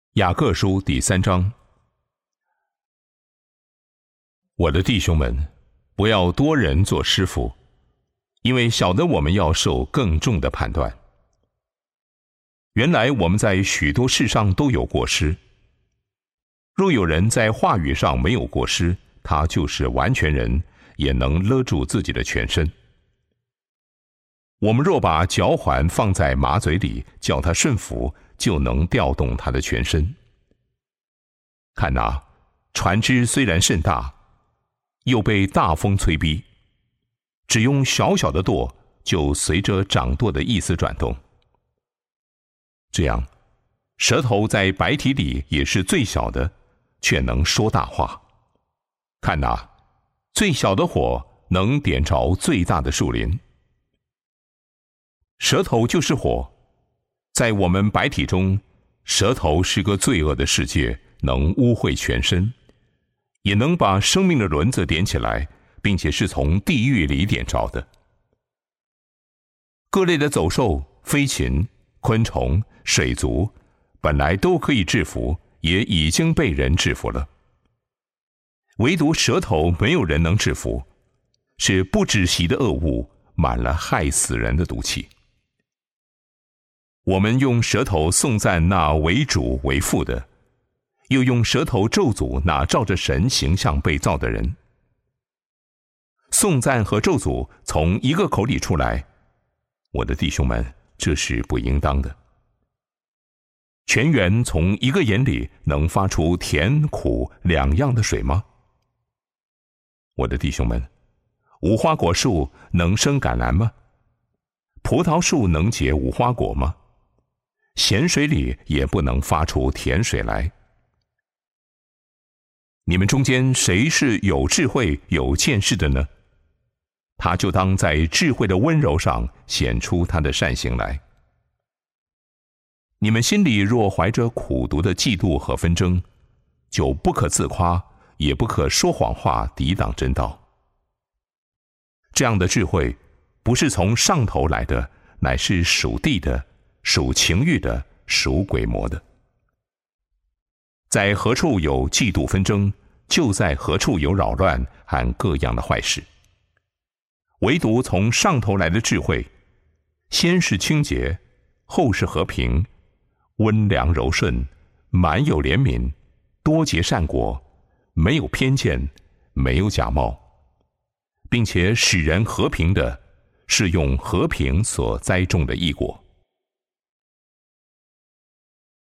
雅各书第3章。我的弟兄们，不要多人做师傅，因为晓得我们要受更重的判断。原来我们在许多事上都有过失。若有人在话语上没有过失，他就是完全人，也能勒住自己的全身。我们若把脚环放在马嘴里，叫它顺服，就能调动它的全身。看哪，船只虽然甚大，又被大风催逼，只用小小的舵，就随着掌舵的意思转动。这样，舌头在百体里也是最小的，却能说大话。看哪，最小的火能点着最大的树林。舌头就是火，在我们百体中，舌头是个罪恶的世界，能污秽全身，也能把生命的轮子点起来，并且是从地狱里点着的。各类的走兽、飞禽、昆虫、水族，本来都可以制服，也已经被人制服了。唯独舌头没有人能制服，是不止息的恶物，满了害死人的毒气。我们用舌头颂赞那为主为父的，又用舌头咒诅那照着神形象被造的人。颂赞和咒诅从一个口里出来，我的弟兄们，这是不应当的。泉源从一个眼里能发出甜苦两样的水吗？我的弟兄们，无花果树能生橄榄吗？葡萄树能结无花果吗？咸水里也不能发出甜水来。你们中间谁是有智慧有见识的呢？他就当在智慧的温柔上显出他的善行来。你们心里若怀着苦毒的嫉妒和纷争，就不可自夸，也不可说谎话抵挡真道。这样的智慧不是从上头来的，乃是属地的，属情欲的，属鬼魔的。在何处有嫉妒纷争，就在何处有扰乱和各样的坏事。唯独从上头来的智慧，先是清洁，后是和平，温良柔顺，满有怜悯，多结善果，没有偏见，没有假冒，并且使人和平的，是用和平所栽种的义果。